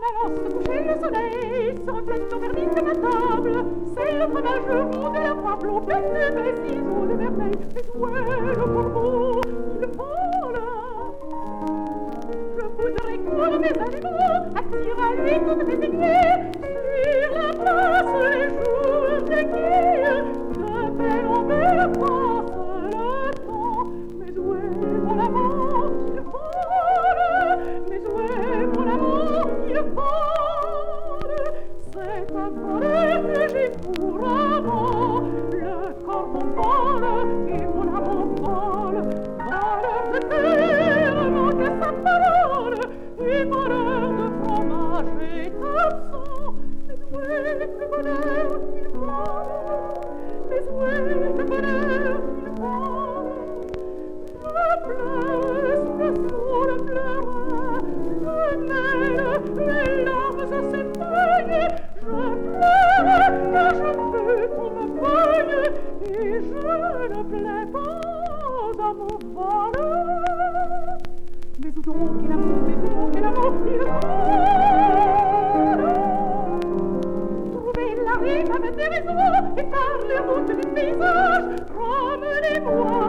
allant se coucher le soleil se reflète au vernis de ma table. C'est le fromage roux de la voix plombée de mes ciseaux de vermeil. Mais où est le corbeau qui le vole? Je voudrais courir mes animaux, attirer à lui toutes mes aignées. Sur la place, les jours déguisent, de belle en belle passe le temps. Mais où est mon amant qui le vole? Mais où est mon amant qui le vole? C'est un voleur que j'ai pour amant. Le corbeau vole et mon amant vole. Voleur de terre, manque à sa parole. Et voleur de fromage est absent. Mais où est le bonheur qu'il vole? Mais où est le bonheur qu'il vole? Je pleure sous le pleurin, je mêle les larmes à ses feuilles. Je pleure car je veux qu'on me veuille, et je ne plais pas à mon voleur. Mais où donc est l'amour, mais où donc est l'amour, il vole? Trouvez la rive avec des raisons, et par les routes des paysages, promenez-moi